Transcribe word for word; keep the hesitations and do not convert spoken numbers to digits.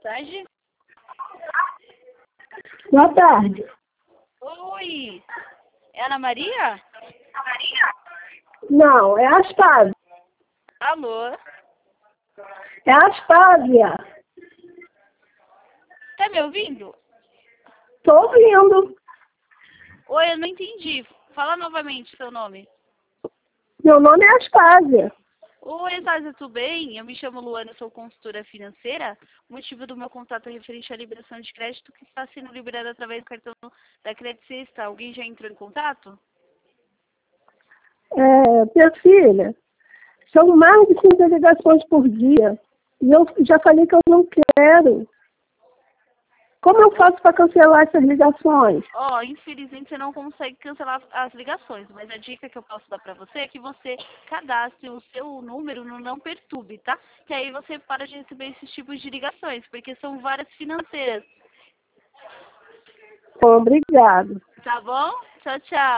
tarde. Boa tarde. Oi, é Ana Maria? Não, é Aspásia. Alô? É Aspásia. Tá me ouvindo? Tô ouvindo. Oi, eu não entendi. Fala novamente seu nome. Meu nome é Aspásia. Oi, Sásia, tudo bem? Eu me chamo Luana, sou consultora financeira. O motivo do meu contato é referente à liberação de crédito que está sendo liberada através do cartão da Credit Sexta. Alguém já entrou em contato? É, minha filha, são mais de cinco ligações por dia. E eu já falei que eu não quero. Como eu faço para cancelar essas ligações? Ó, infelizmente você não consegue cancelar as ligações, mas a dica que eu posso dar pra você é que você cadastre o seu número no Não Perturbe, tá? Que aí você para de receber esses tipos de ligações, porque são várias financeiras. Obrigado. Tá bom? Tchau, tchau.